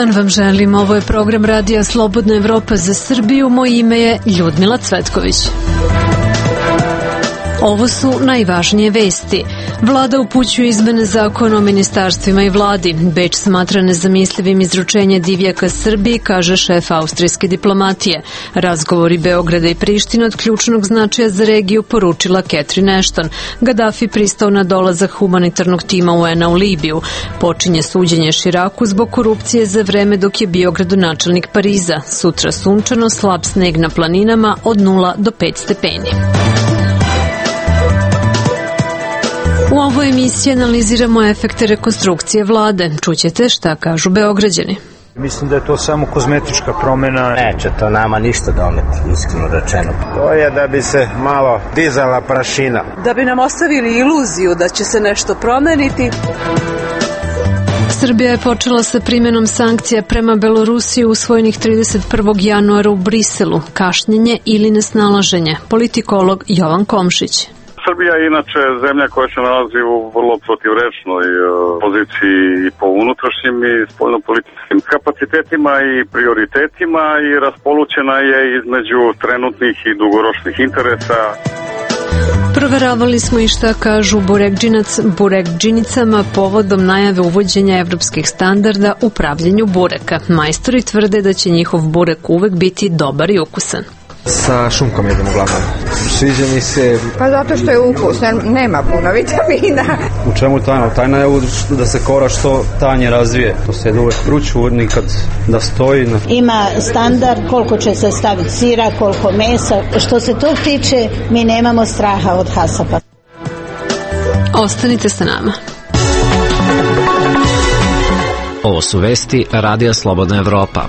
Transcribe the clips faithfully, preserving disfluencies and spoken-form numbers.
dan vam želim. Ovo je program Radija Slobodna Evropa za Srbiju. Moje ime je Ljudmila Cvetković. Ovo su najvažnije vesti. Vlada upućuje izmene zakona o ministarstvima i vladi. Beč smatra nezamislivim izručenje Divjaka Srbiji, kaže šef austrijske diplomatije. Razgovori Beograda i Prištine od ključnog značaja za regiju, poručila Catherine Ashton. Gaddafi pristao na dolazak humanitarnog tima U N-a u Libiju. Počinje suđenje Širaku zbog korupcije za vreme dok je bio gradonačelnik Pariza. Sutra sunčano, slab sneg na planinama od nula do pet stepeni. U ovoj emisiji analiziramo efekte rekonstrukcije vlade. Čućete šta kažu Beograđani. Mislim da je to samo kozmetička promjena. Neće to nama ništa doneti, iskreno rečeno. To je da bi se malo dizala prašina. Da bi nam ostavili iluziju da će se nešto promeniti. Srbija je počela sa primjenom sankcija prema Belorusiji usvojenih trideset prvog januara u Briselu. Kašnjenje ili nesnalaženje. Politikolog Jovan Komšić. Srbija je inače zemlja koja se nalazi u vrlo protivrečnoj poziciji i po unutrašnjim i spoljnopolitičkim kapacitetima i prioritetima i raspolućena je između trenutnih i dugoročnih interesa. Proveravali smo i šta kažu burekdžinac, burekdžinicama povodom najave uvođenja evropskih standarda u pravljenju bureka. Majstori tvrde da će njihov burek uvek biti dobar i ukusan. Sa šunkom jedemo uglavnom. Sviđa mi se... Pa zato što je ukusan, nema puno vitamina. U čemu tajna? Tajna je da se kora što tanje razvije. To se jede uvek vruću, nikad da stoji. Ima standard koliko će se staviti sira, koliko mesa. Što se tog tiče, mi nemamo straha od hasapa. Ostanite sa nama. Ovo su vesti Radija Slobodna Evropa.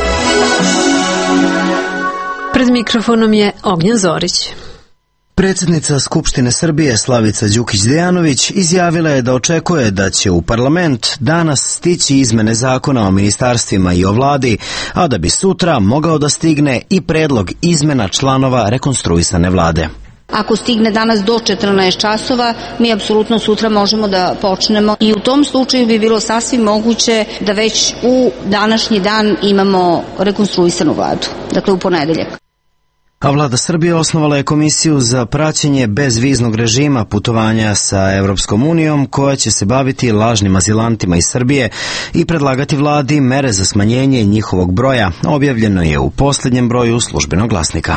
Pred mikrofonom je Ognjen Zorić. Predsjednica Skupštine Srbije Slavica Đukić-Dejanović izjavila je da očekuje da će u parlament danas stići izmene zakona o ministarstvima i o vladi, a da bi sutra mogao da stigne i predlog izmena članova rekonstruisane vlade. Ako stigne danas do četrnaest časova, mi apsolutno sutra možemo da počnemo i u tom slučaju bi bilo sasvim moguće da već u današnji dan imamo rekonstruisanu vladu, dakle u ponedeljak. A vlada Srbije osnovala je komisiju za praćenje bezviznog režima putovanja sa Evropskom unijom koja će se baviti lažnim azilantima iz Srbije i predlagati vladi mere za smanjenje njihovog broja. Objavljeno je u posljednjem broju Službenog glasnika.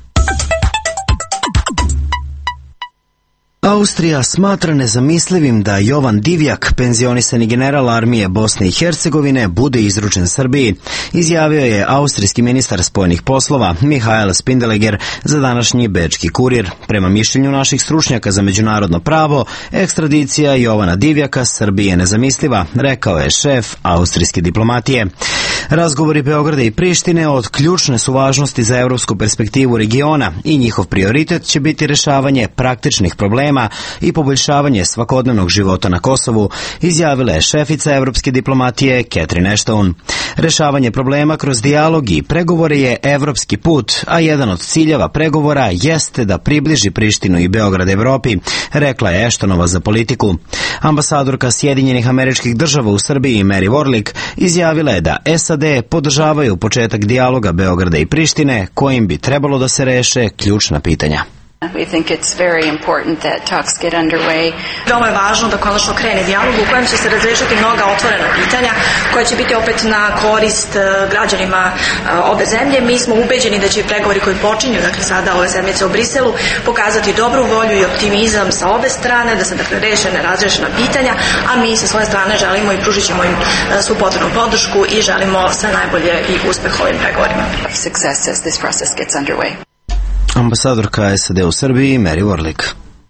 Austrija smatra nezamislivim da Jovan Divjak, penzionisani general armije Bosne i Hercegovine, bude izručen Srbiji, izjavio je austrijski ministar spoljnih poslova Mihael Spindeleger za današnji Bečki kurir. Prema mišljenju naših stručnjaka za međunarodno pravo, ekstradicija Jovana Divjaka Srbiji je nezamisliva, rekao je šef austrijske diplomatije. Razgovori Beograda i Prištine od ključne su važnosti za evropsku perspektivu regiona i njihov prioritet će biti rešavanje praktičnih problema i poboljšavanje svakodnevnog života na Kosovu, izjavila je šefica evropske diplomatije Catherine Ashton. Rešavanje problema kroz dijalog i pregovore je evropski put, a jedan od ciljeva pregovora jeste da približi Prištinu i Beograd Evropi, rekla je Ashtonova za Politiku. Ambasadorka Sjedinjenih Američkih Država u Srbiji Mary Warlick izjavila je da S A D podržavaju početak dijaloga Beograda i Prištine, kojim bi trebalo da se reše ključna pitanja. We think it's very important that talks get underway. Veoma je važno da konačno krene dijalog u kojem će se razrešiti mnoga otvorena pitanja koja će biti opet na korist građanima obe zemlje. Mi smo ubeđeni da će i pregovori koji počinju, dakle sada ove sedmice u Briselu, pokazati dobru volju i optimizam sa obe strane, da se dakle reše nerazrešena pitanja, a mi sa svoje strane želimo i pružit ćemo im svu potrebnu podršku i želimo sve najbolje i uspeh ovim pregovorima. Success as this process gets underway. Ambasadorka S A D u Srbiji Mary Warlick.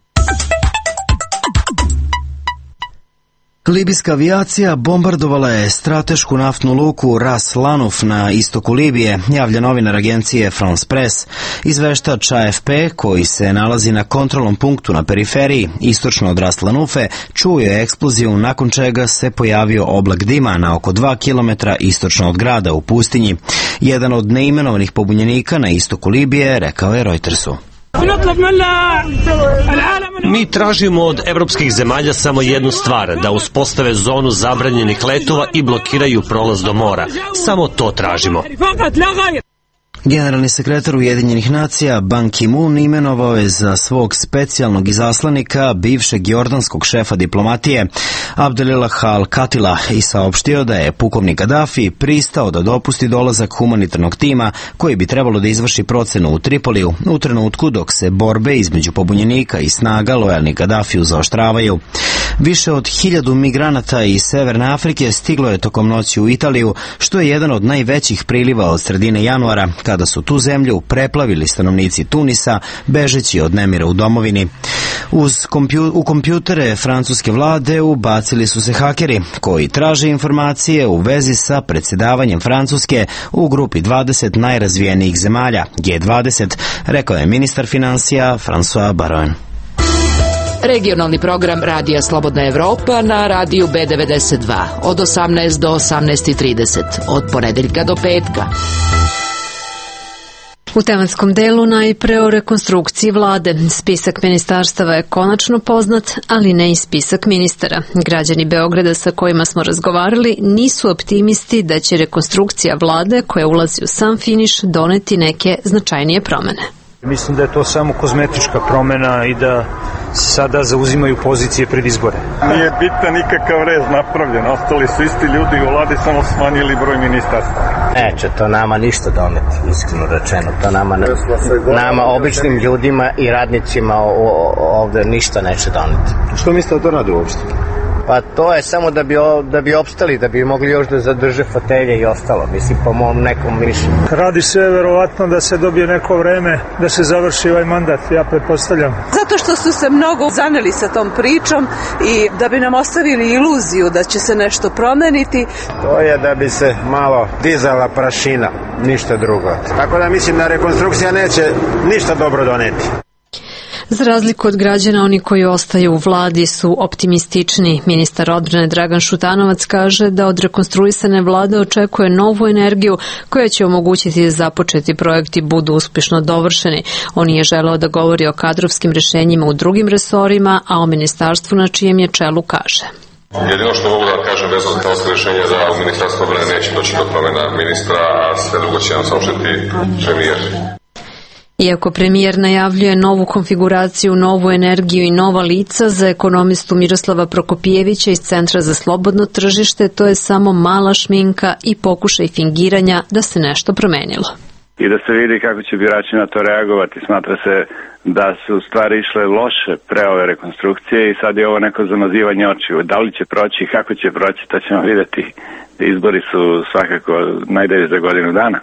Libijska avijacija bombardovala je stratešku naftnu luku Ras Lanuf na istoku Libije, javlja novinar agencije France Press. Izveštač A F P, koji se nalazi na kontrolnom punktu na periferiji istočno od Ras Lanufe, čuo je eksploziju nakon čega se pojavio oblak dima na oko dva kilometra istočno od grada u pustinji. Jedan od neimenovanih pobunjenika na istoku Libije rekao je Reutersu. Mi tražimo od evropskih zemalja samo jednu stvar, da uspostave zonu zabranjenih letova i blokiraju prolaz do mora. Samo to tražimo. Generalni sekretar Ujedinjenih nacija Ban Ki-moon imenovao je za svog specijalnog izaslanika bivšeg jordanskog šefa diplomatije Abdelilah al-Katila i saopštio da je pukovnik Gadafi pristao da dopusti dolazak humanitarnog tima koji bi trebalo da izvrši procenu u Tripoliju u trenutku dok se borbe između pobunjenika i snaga lojalnih Gadafiju zaoštravaju. Više od hiljadu migranata iz Severne Afrike stiglo je tokom noći u Italiju, što je jedan od najvećih priliva od sredine januara, kada su tu zemlju preplavili stanovnici Tunisa, bežeći od nemira u domovini. Uz kompju, u kompjutere francuske vlade ubacili su se hakeri, koji traže informacije u vezi sa predsjedavanjem Francuske u grupi dvadeset najrazvijenijih zemalja, G dvadeset, rekao je ministar finansija François Baron. Regionalni program Radija Slobodna Evropa na radiju B devedeset dva od osamnaest do osamnaest i trideset, od ponedeljka do petka. U tematskom delu najpre o rekonstrukciji vlade. Spisak ministarstava je konačno poznat, ali ne i spisak ministara. Građani Beograda sa kojima smo razgovarali nisu optimisti da će rekonstrukcija vlade, koja ulazi u sam finiš, doneti neke značajnije promene. Mislim da je to samo kozmetička promena i da sada zauzimaju pozicije pred izbore. Nije bitan nikakav rez napravljen, ostali su isti ljudi u vladi, samo smanjili broj ministarstva. Neće to nama ništa doneti, iskreno rečeno. To nama, nama običnim ljudima i radnicima ovde ništa neće doneti. Što mislite da to radi uopšte? Pa to je samo da bi, da bi opstali, da bi mogli još da zadrže fotelje i ostalo, mislim, po mom nekom mišljenju. Radi se verovatno da se dobije neko vreme da se završi ovaj mandat, ja pretpostavljam. Zato što su se mnogo zaneli sa tom pričom i da bi nam ostavili iluziju da će se nešto promeniti. To je da bi se malo dizala prašina, ništa drugo. Tako da mislim da rekonstrukcija neće ništa dobro doneti. Za razliku od građana, oni koji ostaju u vladi su optimistični. Ministar odbrane Dragan Šutanovac kaže da od rekonstruisane vlade očekuje novu energiju koja će omogućiti da započeti projekti budu uspješno dovršeni. On je želeo da govori o kadrovskim rešenjima u drugim resorima, a o ministarstvu na čijem je čelu kaže. Jedino što mogu da kažem vezano za kadrovsko rešenje da u ministarstvu odbrane neće doći do promjena ministra, a sve drugo će nam saopštiti premijer. Iako premijer najavljuje novu konfiguraciju, novu energiju i nova lica, za ekonomistu Miroslava Prokopijevića iz Centra za slobodno tržište to je samo mala šminka i pokušaj fingiranja da se nešto promenilo. I da se vidi kako će birači na to reagovati. Smatra se da su stvari išle loše pre ove rekonstrukcije i sad je ovo neko zamazivanje očiju. Da li će proći i kako će proći, to ćemo vidjeti. Izbori su svakako najdalje za godinu dana.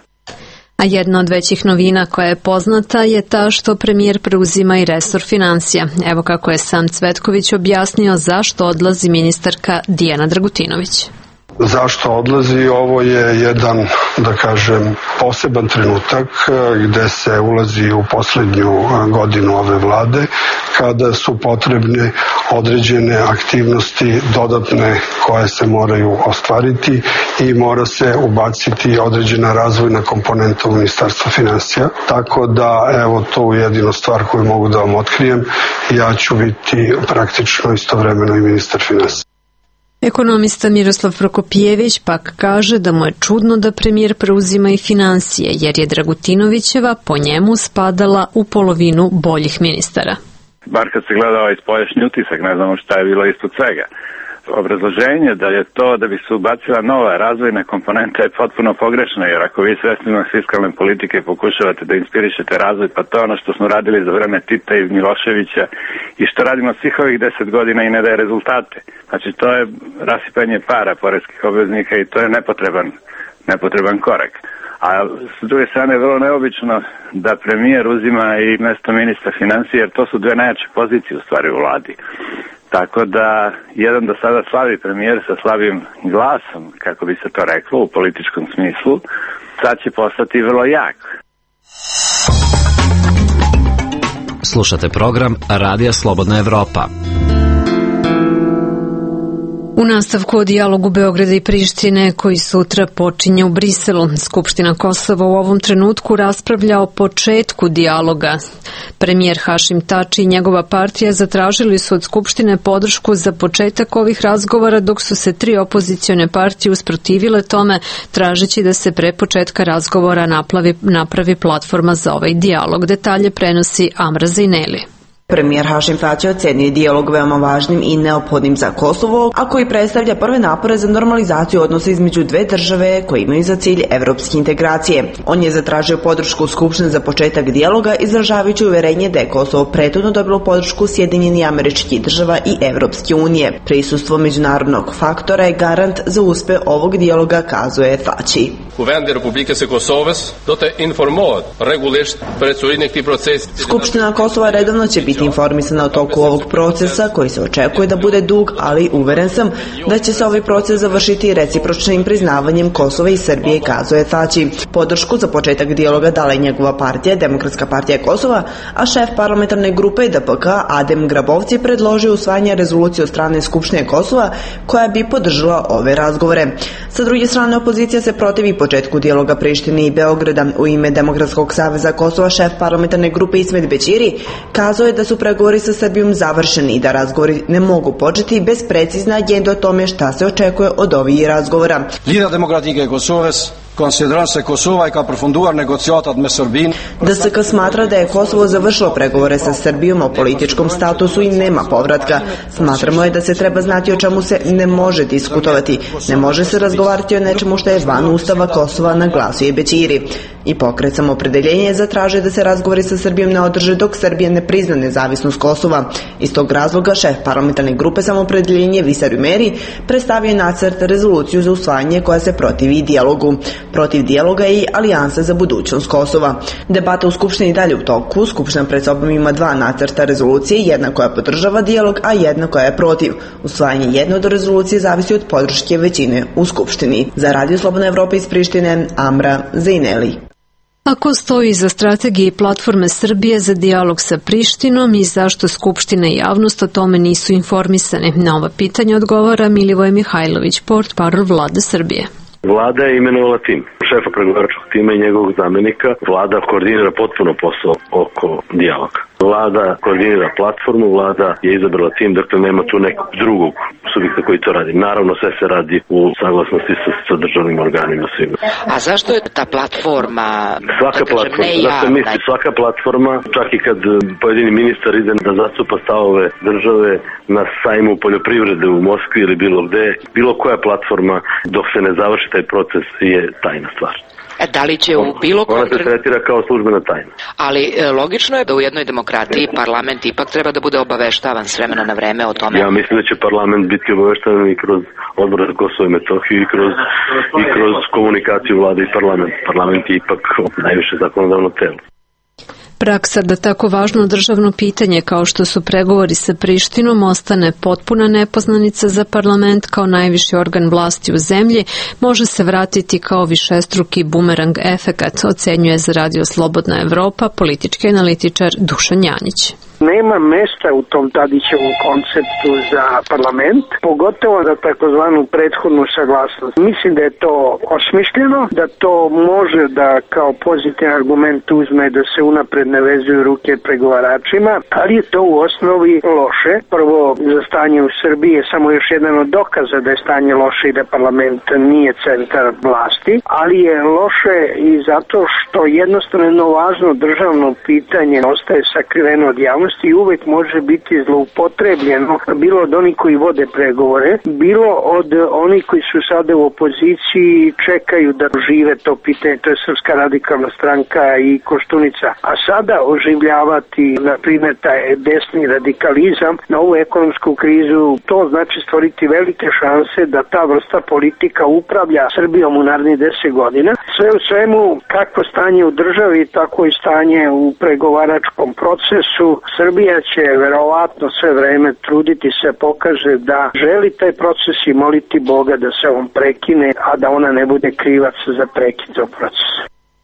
A jedna od većih novina koja je poznata je ta što premijer preuzima i resor financija. Evo kako je sam Cvetković objasnio zašto odlazi ministarka Dijana Dragutinović. Zašto odlazi? Ovo je jedan, da kažem, poseban trenutak gde se ulazi u poslednju godinu ove vlade, kada su potrebne određene aktivnosti dodatne koje se moraju ostvariti i mora se ubaciti određena razvojna komponenta u Ministarstvu finansija. Tako da, evo, to je jedino stvar koju mogu da vam otkrijem. Ja ću biti praktično istovremeno i ministar finansija. Ekonomista Miroslav Prokopijević pak kaže da mu je čudno da premijer preuzima i financije, jer je Dragutinovićeva po njemu spadala u polovinu boljih ministara. Bar kad se gleda ovaj spoljašnji utisak, ne znamo šta je bilo ispod svega. Obrazloženje da je to da bi se ubacila nova razvojna komponenta je potpuno pogrešno, jer ako vi sredstvima fiskalne politike pokušavate da inspirišete razvoj, pa to je ono što smo radili za vreme Tita i Miloševića i što radimo svih ovih deset godina i ne daje rezultate. Znači to je rasipanje para poreskih obveznika i to je nepotreban, nepotreban korak. A s druge strane je vrlo neobično da premijer uzima i mesto ministra financija, jer to su dve najjače pozicije u stvari u vladi. Tako da jedan do sada slabi premijer sa slabim glasom, kako bi se to reklo u političkom smislu, sad će postati vrlo jak. Slušate program Radija Slobodna Evropa. U nastavku o dijalogu Beograda i Prištine koji sutra počinje u Briselu, Skupština Kosova u ovom trenutku raspravlja o početku dijaloga. Premijer Hašim Tači i njegova partija zatražili su od Skupštine podršku za početak ovih razgovora, dok su se tri opozicione partije usprotivile tome, tražeći da se pre početka razgovora napravi, napravi platforma za ovaj dijalog. Detalje prenosi Amra Zaineli. Premijer Hašim Tači ocenio dijalog veoma važnim i neophodnim za Kosovo, a koji predstavlja prve napore za normalizaciju odnosa između dve države koje imaju za cilj evropske integracije. On je zatražio podršku Skupštine za početak dijaloga, izražavajući uverenje da je Kosovo prethodno dobilo podršku Sjedinjenih Američkih Država i Evropske unije. Prisustvo međunarodnog faktora je garant za uspeh ovog dijaloga, kazuje Tači. Skupština Kosova redovno će biti informisana o toku ovog procesa koji se očekuje da bude dug, ali uveren sam da će se ovaj proces završiti recipročnim priznavanjem Kosova i Srbije, kazuje Tači. Podršku za početak dijaloga dala je njegova partija, Demokratska partija Kosova, a šef parlamentarne grupe D P K Adem Grabovci je predložio usvajanje rezolucije od strane Skupštine Kosova koja bi podržala ove razgovore. Sa druge strane, opozicija se protivi početku dijaloga Prištine i Beograda. U ime Demokratskog saveza Kosova šef parlamentarne grupe Ismet Bećiri kazao je da su pregovori sa Srbijom završeni i da razgovori ne mogu početi bez precizne agende o tome šta se očekuje od ovih razgovora. Lider Demokratike Kosovës konsideron se Kosova je kao profunduar negociatat me Srbin. D S K smatra da je Kosovo završilo pregovore sa Srbijom o političkom statusu i nema povratka. Smatramo je da se treba znati o čemu se ne može diskutovati. Ne može se razgovarati o nečemu što je van ustava Kosova, naglasio je Bećiri. I Pokret Samoopredeljenje zatražuje da se razgovori sa Srbijom ne održe dok Srbija ne prizna nezavisnost Kosova. Iz tog razloga šef parlamentarne grupe Samoopredeljenje Visar Umeri predstavio je nacrt rezoluciju za usvajanje koja se protivi dijalogu. Protiv dijaloga je i Alijansa za budućnost Kosova. Debata u Skupštini dalje u toku. Skupština pred sobom ima dva nacrta rezolucije, jedna koja podržava dijalog, a jedna koja je protiv. Usvajanje jedne od rezolucije zavisi od podrške većine u Skupštini. Za Radio Slobodna Evropa iz Prištine, Amra Zaineli. Ako stoji iza strategije i platforme Srbije za dijalog sa Prištinom i zašto Skupština i javnost o tome nisu informisane? Na ova pitanja odgovara Milivoje Mihajlović, portparol Vlade Srbije. Vlada je imenovala tim, šefa pregovaračkog tima i njegovog zamenika. Vlada koordinira potpuno posao oko dijaloga. Vlada koordinira platformu, vlada je izabrala tim, dakle nema tu nekog drugog subjekta koji to radi. Naravno sve se radi u saglasnosti sa, sa državnim organima svima. A zašto je ta platforma? Svaka platforma, zato misli svaka platforma, čak i kad pojedini ministar ide da zastupa stavove države na sajmu poljoprivrede u Moskvi ili bilo gde, bilo koja platforma dok se ne završi taj proces je tajna stvar. Da li će u bilo Ona se tretira kao službena tajna. Ali e, logično je da u jednoj demokratiji parlament ipak treba da bude obaveštavan s vremena na vreme o tome. Ja mislim da će parlament biti obaveštavan i kroz Odbor za Kosovo i Metohiju i kroz, i kroz komunikaciju vlade i parlament. Parlament je ipak najviše zakonodavno telo. Praksa da tako važno državno pitanje kao što su pregovori sa Prištinom ostane potpuna nepoznanica za parlament kao najviši organ vlasti u zemlji može se vratiti kao višestruki bumerang efekat, ocenjuje za Radio Slobodna Evropa politički analitičar Dušan Janjić. Nema mesta u tom Tadićevom konceptu za parlament, pogotovo za takozvanu prethodnu saglasnost. Mislim da je to osmišljeno, da to može da kao pozitivan argument uzme da se unapred ne vezuju ruke pregovaračima, ali je to u osnovi loše. Prvo, za stanje u Srbiji je samo još jedan od dokaza da je stanje loše i da parlament nije centar vlasti, ali je loše i zato što jednostavno važno državno pitanje ostaje sakriveno od javnosti i uvek može biti zloupotrebljeno, bilo od onih koji vode pregovore, bilo od onih koji su sada u opoziciji i čekaju da žive to pitanje, to je Srpska radikalna stranka i Koštunica. A sada oživljavati, na primjer, taj desni radikalizam na ovu ekonomsku krizu, to znači stvoriti velike šanse da ta vrsta politika upravlja Srbijom u narednih deset godina. Sve u svemu, kako stanje u državi, tako i stanje u pregovaračkom procesu. Srbija će verovatno sve vreme truditi se pokaže da želi taj proces i moliti Boga da se on prekine, a da ona ne bude krivac za prekid tog procesa.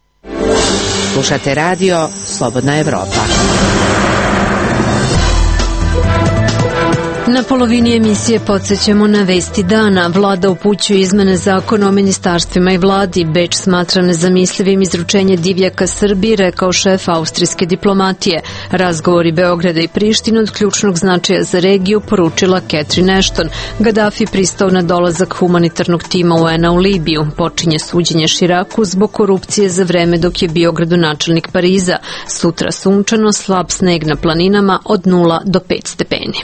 Slušate radio Slobodna Evropa. Na polovini emisije podsjećamo na vesti dana. Vlada upućuje izmene zakona o ministarstvima i vladi. Beč smatra nezamislivim izručenje divljaka Srbiji, rekao šef austrijske diplomatije. Razgovori Beograda i Prištine od ključnog značaja za regiju, poručila Catherine Ashton. Gaddafi pristao na dolazak humanitarnog tima U N-a u Libiju. Počinje suđenje Širaku zbog korupcije za vreme dok je bio gradonačelnik Pariza. Sutra sunčano, slab sneg na planinama od nula do pet stepeni.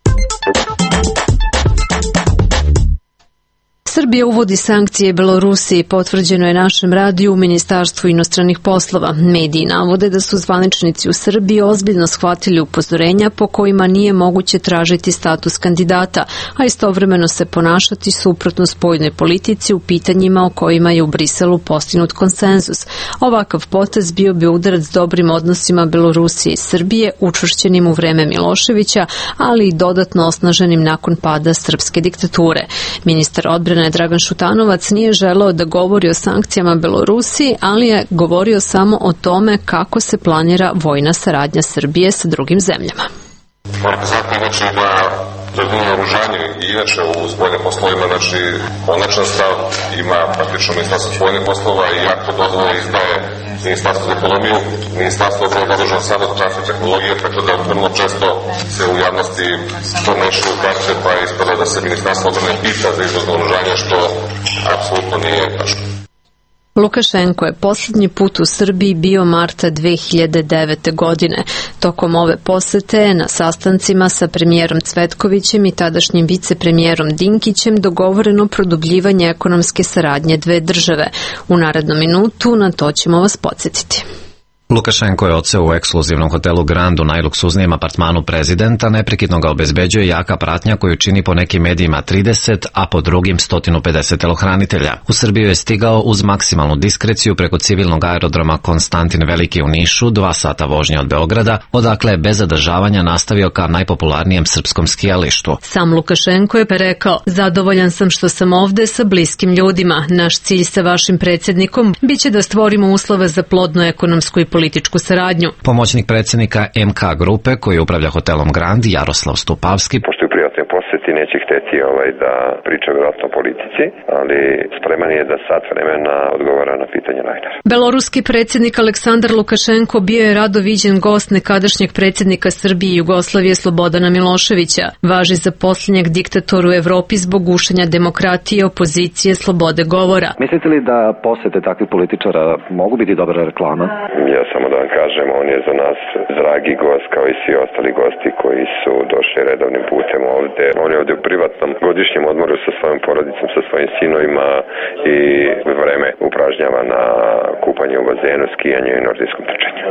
Srbija uvodi sankcije Belorusiji, potvrđeno je našem radiju u Ministarstvu inostranih poslova. Mediji navode da su zvaničnici u Srbiji ozbiljno shvatili upozorenja po kojima nije moguće tražiti status kandidata, a istovremeno se ponašati suprotno spoljnoj politici u pitanjima o kojima je u Briselu postignut konsenzus. Ovakav potez bio bi udarac dobrim odnosima Belorusije i Srbije, učvršćenim u vreme Miloševića, ali i dodatno osnaženim nakon pada srpske diktature. Ministar odbrane Dragan Šutanovac nije želeo da govori o sankcijama Belorusiji, ali je govorio samo o tome kako se planira vojna saradnja Srbije sa drugim zemljama. Moram znati inače da razumno naoružanje i inače u spoljnim poslovima, znači konačan stav ima praktično Ministarstvo spoljnih poslova i ako dozvole izdaje Ministarstvo za ekonomiju, Ministarstvo odbrane nadležno samo za transfer tehnologije, tako da vrlo često se u javnosti to mešu u prakse, pa ispada da se Ministarstvo odbrane pita za izvoz naoružanja, što apsolutno nije tačno. Lukašenko je posljednji put u Srbiji bio marta dve hiljade devete. godine. Tokom ove posete je na sastancima sa premijerom Cvetkovićem i tadašnjim vicepremijerom Dinkićem dogovoreno produbljivanje ekonomske saradnje dve države. U narednom minutu na to ćemo vas podsjetiti. Lukašenko je odseo u ekskluzivnom hotelu Grand u najluksuznijem apartmanu prezidenta, neprekidno ga obezbeđuje jaka pratnja koju čini po nekim medijima trideset, a po drugim sto pedeset telohranitelja. U Srbiju je stigao uz maksimalnu diskreciju preko civilnog aerodroma Konstantin Veliki u Nišu, dva sata vožnje od Beograda, odakle je bez zadržavanja nastavio ka najpopularnijem srpskom skijalištu. Sam Lukašenko je rekao: "Zadovoljan sam što sam ovde sa bliskim ljudima. Naš cilj sa vašim predsjednikom biće da stvorimo uslove za plodnu ekonomsku i političku saradnju." Pomoćnik predsjednika M K grupe koji upravlja hotelom Grand, Jaroslav Stupavski, pošto je u privatnoj poseti, neće hteti ovaj, da priča vjerojatno o politici, ali spreman je da sat vremena odgovara na pitanje novinara. Beloruski predsjednik Aleksandar Lukašenko bio je rado viđen gost nekadašnjeg predsjednika Srbije i Jugoslavije Slobodana Miloševića. Važi za posljednjeg diktatora u Evropi zbog gušenja demokratije, opozicije, slobode govora. Mislite li da posete takvih političara mogu biti dobra reklama? Ja samo da vam kažem, on je za nas dragi gost kao i svi ostali gosti koji su došli redovnim putem ovde. On je ovde u privatnom godišnjem odmoru sa svojom porodicom, sa svojim sinovima i vreme upražnjava na kupanje u bazenu, skijanju i nordijskom trčanju.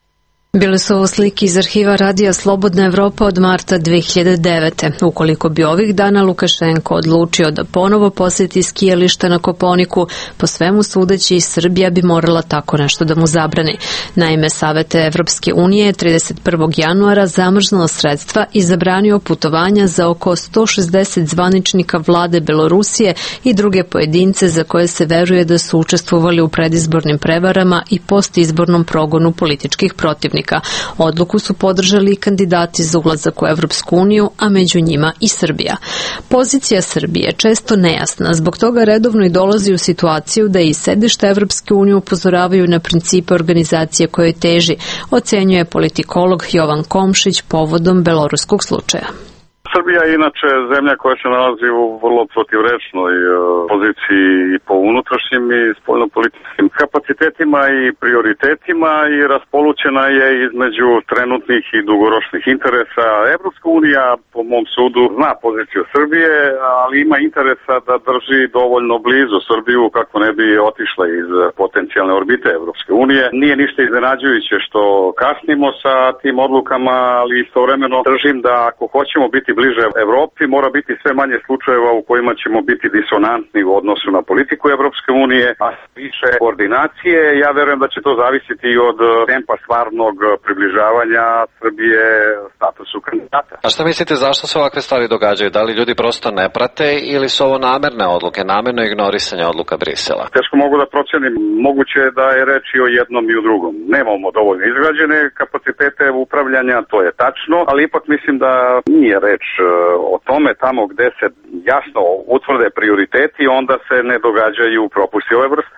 Bile su ovo slike iz arhiva Radija Slobodna Evropa od marta dve hiljade devete. Ukoliko bi ovih dana Lukašenko odlučio da ponovo posjeti skijališta na Koponiku, po svemu sudeći Srbija bi morala tako nešto da mu zabrani. Naime, Savet Evropske unije je trideset prvog januara zamrznuo sredstva i zabranio putovanja za oko sto šezdeset zvaničnika vlade Belorusije i druge pojedince za koje se veruje da su učestvovali u predizbornim prevarama i postizbornom progonu političkih protivnika. Odluku su podržali i kandidati za ulazak u Evropsku uniju, a među njima i Srbija. Pozicija Srbije je često nejasna, zbog toga redovno i dolazi u situaciju da i sedište Evropske unije upozoravaju na principe organizacije kojoj teži, ocenjuje politikolog Jovan Komšić povodom beloruskog slučaja. Srbija je inače zemlja koja se nalazi u vrlo protivrečnoj poziciji i po unutrašnjim i spoljnopolitičkim kapacitetima i prioritetima i raspolućena je između trenutnih i dugoročnih interesa. Evropska unija, po mom sudu, zna poziciju Srbije, ali ima interesa da drži dovoljno blizu Srbiju kako ne bi otišla iz potencijalne orbite Evropske unije. Nije ništa iznenađujuće što kasnimo sa tim odlukama, ali istovremeno držim da ako hoćemo biti bliže Evropi, mora biti sve manje slučajeva u kojima ćemo biti disonantni u odnosu na politiku Evropske unije, a više koordinacije. Ja verujem da će to zavisiti i od tempa stvarnog približavanja Srbije statusu kandidata. A šta mislite, zašto se ovakve stvari događaju? Da li ljudi prosto ne prate ili su ovo namerne odluke, namerno ignorisanje odluka Brisela? Teško mogu da procenim. Moguće je da je reč i o jednom i o drugom. Nemamo dovoljno izgrađene kapacitete upravljanja, to je tačno, ali ipak mislim da nije reč reč o tome, tamo gde se jasno utvrde prioriteti, onda se ne događaju propusti ove vrste.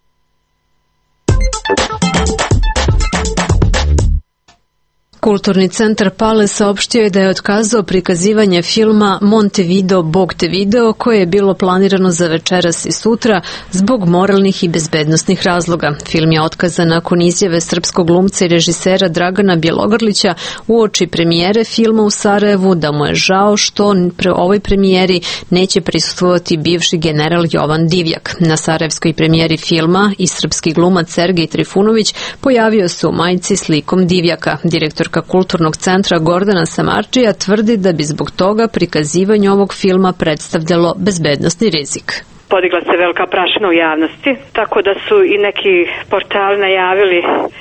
Kulturni centar Pale saopštio je da je otkazao prikazivanje filma Montevideo, Bog te video, koje je bilo planirano za večeras i sutra zbog moralnih i bezbednostnih razloga. Film je otkazan nakon izjave srpskog glumca i režisera Dragana Bjelogrlića uoči premijere filma u Sarajevu da mu je žao što pre ovoj premijeri neće prisustvovati bivši general Jovan Divjak. Na sarajevskoj premijeri filma i srpski glumac Sergej Trifunović pojavio se u majici s likom Divjaka. Direktor Kulturnog centra Gordana Samardžija tvrdi da bi zbog toga prikazivanje ovog filma predstavljalo bezbednosni rizik. Podigla se velika prašina u javnosti, tako da su i neki portali najavili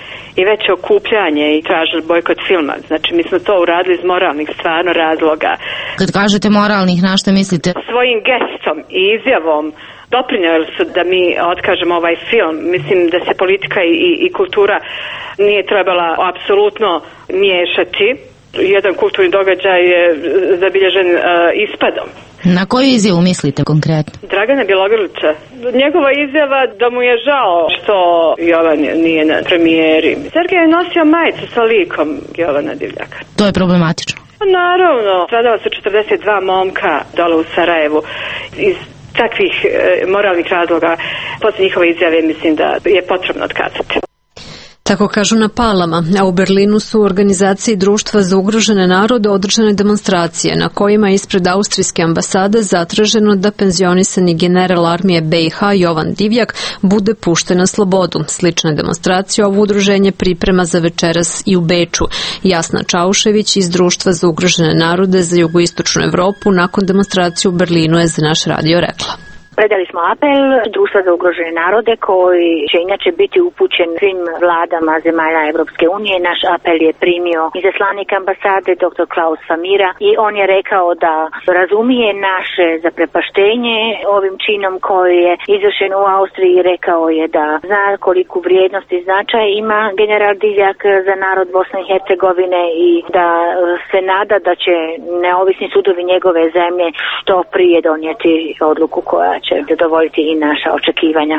i veće okupljanje i tražili bojkot filma. Znači, mi smo to uradili iz moralnih stvarno razloga. Kad kažete moralnih, na što mislite? Svojim gestom i izjavom doprinijeli su da mi otkažemo ovaj film. Mislim da se politika i, i kultura nije trebala apsolutno miješati. Jedan kulturni događaj je zabilježen uh, ispadom. Na koju izjavu mislite konkretno? Dragana Bjelogrlića. Njegova izjava da mu je žao što Jovan nije na premijeri. Sergej je nosio majicu sa likom Jovana Divljaka. To je problematično. Naravno, stradala su četrdeset dva momka dole u Sarajevu iz takvih e, moralnih razloga. Posle njihove izjave mislim da je potrebno otkazati. Tako kažu na Palama, a u Berlinu su u organizaciji Društva za ugrožene narode održane demonstracije na kojima je ispred austrijske ambasade zatraženo da penzionisani general armije B i H Jovan Divjak bude pušten na slobodu. Slične demonstracije ovo udruženje priprema za večeras i u Beču. Jasna Čaušević iz Društva za ugrožene narode za jugoistočnu Evropu nakon demonstracije u Berlinu je za naš radio rekla. Predali smo apel Društva za ugrožene narode koji će inače biti upućen svim vladama zemalja Evropske unije. Naš apel je primio izaslanik ambasade dr. Klaus Famira i on je rekao da razumije naše zaprepaštenje ovim činom koji je izvršen u Austriji i rekao je da zna koliku vrijednost i značaj ima general Divjak za narod Bosne i Hercegovine i da se nada da će neovisni sudovi njegove zemlje što prije donijeti odluku koja će zadovoljiti i naša očekivanja.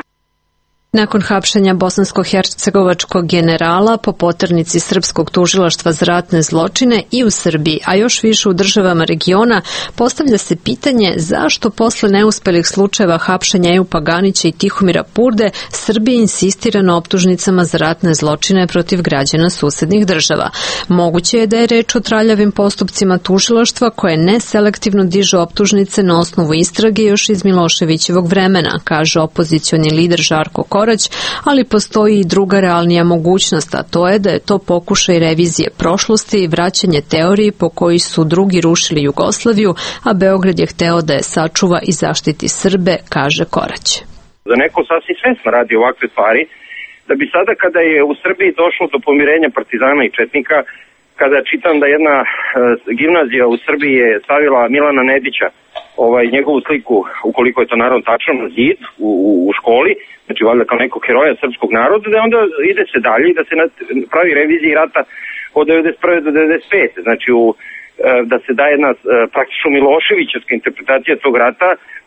Nakon hapšenja bosansko-hercegovačkog generala po poternici Srpskog tužilaštva za ratne zločine i u Srbiji, a još više u državama regiona, postavlja se pitanje zašto posle neuspelih slučajeva hapšenja Ejupa Ganića i Tihomira Purde Srbija insistira na optužnicama za ratne zločine protiv građana susednih država. Moguće je da je reč o traljavim postupcima tužilaštva koje neselektivno diže optužnice na osnovu istrage još iz Miloševićevog vremena, kaže opozicioni lider Žarko Korać, ali postoji i druga realnija mogućnost, a to je da je to pokušaj revizije prošlosti i vraćanje teoriji po koji su drugi rušili Jugoslaviju, a Beograd je hteo da je sačuva i zaštiti Srbe, kaže Korać. Da neko sasvim svesno radi ovakve stvari, da bi sada kada je u Srbiji došlo do pomirenja partizana i četnika, kada čitam da jedna e, gimnazija u Srbiji je stavila Milana Nedića, ovaj, njegovu sliku, ukoliko je to naravno tačno, na zid u, u, u školi, znači valjda kao nekog heroja srpskog naroda, da onda ide se dalje i da se pravi revizija rata od devedeset prve do devedeset pete Znači u, da se da jedna praktično Miloševićevska interpretacija tog rata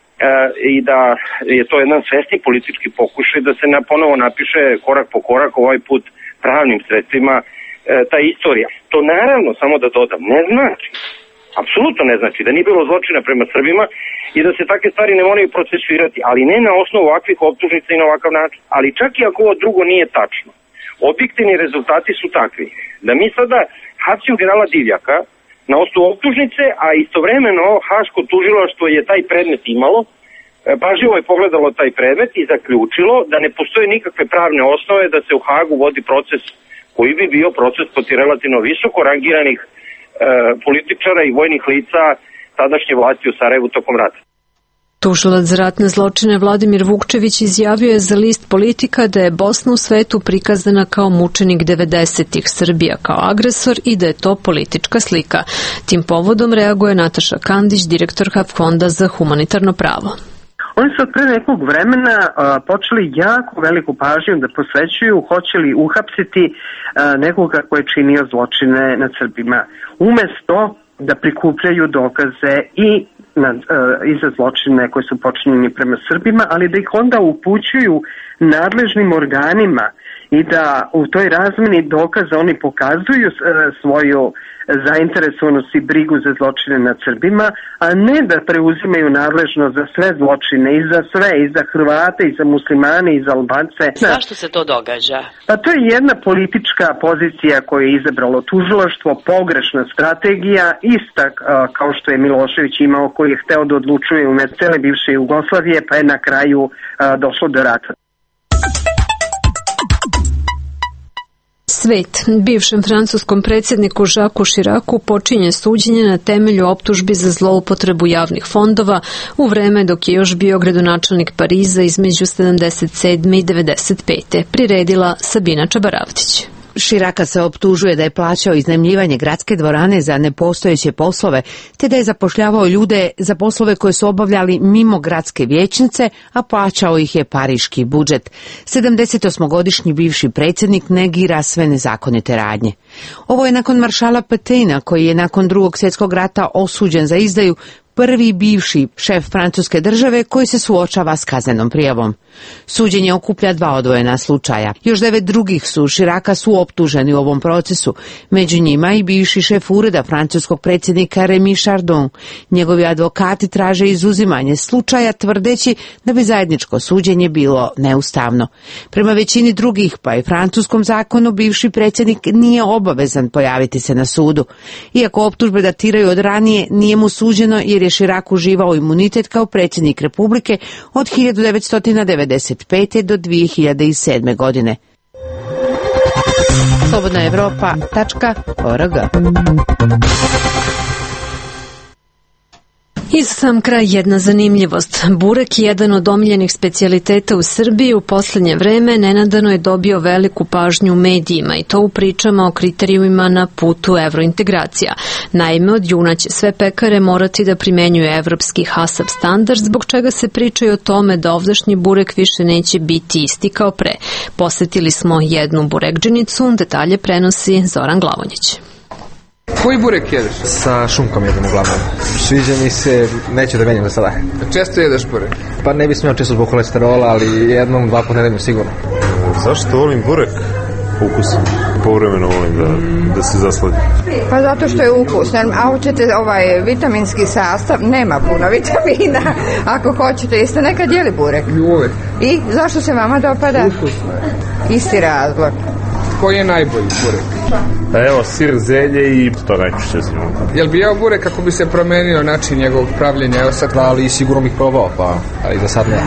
i da je to jedan svesni politički pokušaj da se na, ponovo napiše korak po korak, ovaj put pravnim sredstvima, ta istorija. To naravno, samo da dodam, ne znači, apsolutno ne znači da nije bilo zločina prema Srbima i da se takve stvari ne moraju procesuirati, ali ne na osnovu ovakvih optužnica i na ovakav način. Ali čak i ako ovo drugo nije tačno, objektivni rezultati su takvi da mi sada hapsimo generala Divjaka na osnovu optužnice, a istovremeno Haško tužilaštvo je taj predmet imalo, pažljivo je pogledalo taj predmet i zaključilo da ne postoje nikakve pravne osnove da se u Hagu vodi proces koji bi bio proces protiv relativno visoko rangiranih e, političara i vojnih lica tadašnje vlasti u Sarajevu tokom rata. Tužilac za ratne zločine Vladimir Vukčević izjavio je za list Politika da je Bosna u svetu prikazana kao mučenik devedesetih, Srbija kao agresor i da je to politička slika. Tim povodom reaguje Nataša Kandić, direktorka Fonda za humanitarno pravo. Oni su od pre nekog vremena a, počeli jako veliku pažnju da posvećuju hoće li uhapsiti a, nekoga ko je činio zločine nad Srbima. Umesto da prikupljaju dokaze i na, e, i za zločine koji su počinjeni prema Srbima, ali da ih onda upućuju nadležnim organima i da u toj razmeni dokaza oni pokazuju e, svoju zainteresovanost i brigu za zločine nad Srbima, a ne da preuzimaju nadležnost za sve zločine, i za sve, i za Hrvate, i za muslimane, i za Albance. Zašto se to događa? Pa to je jedna politička pozicija koju je izabralo tužilaštvo, pogrešna strategija, ista kao što je Milošević imao, koji je hteo da odlučuje u ime cele bivše Jugoslavije, pa je na kraju a, došlo do rata. Svet. Bivšem francuskom predsjedniku Jacques Chiracu počinje suđenje na temelju optužbi za zloupotrebu javnih fondova u vreme dok je još bio gradonačelnik Pariza između sedamdeset sedme i devedeset pete Priredila Sabina Čabaravtić. Širaka se optužuje da je plaćao iznajmljivanje gradske dvorane za nepostojeće poslove, te da je zapošljavao ljude za poslove koje su obavljali mimo gradske vijećnice, a plaćao ih je pariški budžet. sedamdesetosmogodišnji bivši predsjednik negira sve nezakonite radnje. Ovo je nakon maršala Pétaina, koji je nakon drugog svjetskog rata osuđen za izdaju, prvi bivši šef francuske države koji se suočava s kaznenom prijavom. Suđenje okuplja dva odvojena slučaja. Još devet drugih su Širaka su optuženi u ovom procesu. Među njima i bivši šef ureda francuskog predsjednika Rémy Chardon. Njegovi advokati traže izuzimanje slučaja tvrdeći da bi zajedničko suđenje bilo neustavno. Prema većini drugih, pa i francuskom zakonu, bivši predsjednik nije obavezan pojaviti se na sudu. Iako optužbe datiraju od ranije, nije mu suđeno jer je Chirac uživao imunitet kao predsjednik Republike od hiljadu devetsto devedeset pete do dvije hiljade sedme. godine. slobodna evropa tačka org. I za sam kraj jedna zanimljivost. Burek, jedan od omiljenih specijaliteta u Srbiji, u posljednje vreme nenadano je dobio veliku pažnju u medijima i to u pričama o kriterijumima na putu evrointegracija. Naime, od juna će sve pekare morati da primenjuju evropski HASAP standard, zbog čega se pričaju o tome da ovdašnji burek više neće biti isti kao pre. Posetili smo jednu burekđenicu, detalje prenosi Zoran Glavonjić. Koji burek jedeš? Sa šunkom jedem uglavnom. Sviđa mi se, neću da menjam za sada. Često jedeš burek? Pa ne bi smio često zbog kolesterola, ali jednom, dva puta nedeljno sigurno. Zašto volim burek? Ukus. Povremeno volim da, da se zasladi. Pa zato što je ukusan, a hoćete ovaj vitaminski sastav, nema puno vitamina. Ako hoćete, jeste nekad jeli burek? Uvijek. I zašto se vama dopada? Ukusno je. Isti razlog. Koji je najbolji burek? Pa evo, sir, zelje i to najčešće svima. Jel bi jeo burek kako bi se promenio način njegovog pravljenja? Evo sad, ali sigurno bih probao, pa ali za sad ne.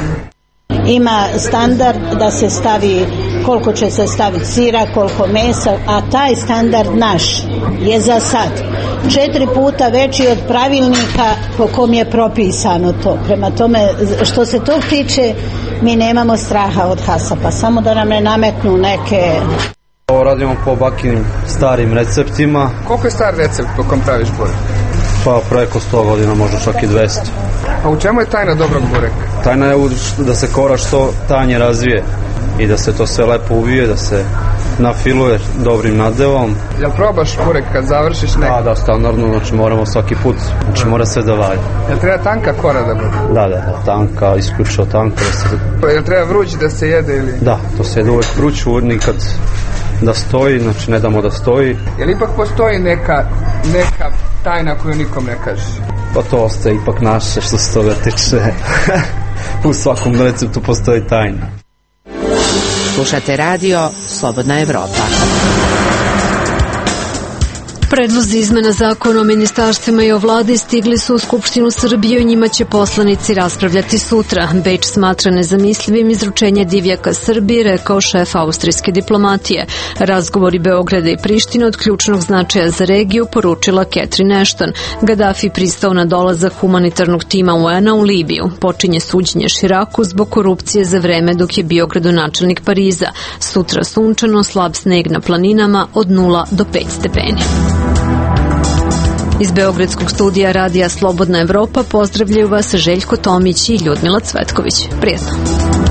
Ima standard da se stavi koliko će se staviti sira, koliko mesa, a taj standard naš je za sad četiri puta veći od pravilnika po kom je propisano to. Prema tome, što se tog tiče, mi nemamo straha od HASAP-a, samo da nam ne nametnu neke... Ovo radimo po bakinim starim receptima. Koliko je star recept po kom praviš burek? Pa preko sto godina, možda čak i dvesta. A u čemu je tajna dobrog bureka? Tajna je da se kora što tanje razvije i da se to sve lepo uvije, da se nafiluje dobrim nadevom. Jel probaš burek kad završiš neki? Da, da, standardno, znači moramo svaki put, znači mora sve da valje. Jel treba tanka kora da bude? Da, da, da, tanka, isključivo tanka. Da se... Jel treba vruć da se jede ili? Da, to se jede uvek vruć, nikad da stoji, znači ne damo da stoji. Jel ipak postoji neka, neka tajna koju nikom ne kaže? Pa to ostaje ipak naše što se toga tiče. U svakom receptu postoji tajna. Slušate radio Slobodna Evropa. Predlozi izmena zakona o ministarstvima i o vladi stigli su u Skupštinu Srbije i njima će poslanici raspravljati sutra. Beč smatra nezamislivim izručenje divjaka Srbiji, rekao šef austrijske diplomatije. Razgovori Beograda i Prištine od ključnog značaja za regiju, poručila Catherine Ashton. Gaddafi pristao na dolazak humanitarnog tima U N-a u Libiju. Počinje suđenje Širaku zbog korupcije za vreme dok je bio gradonačelnik Pariza. Sutra sunčano, slab sneg na planinama od nula do pet stepeni. Iz Beogradskog studija radija Slobodna Evropa pozdravljaju vas Željko Tomić i Ljudmila Cvetković. Prijetno.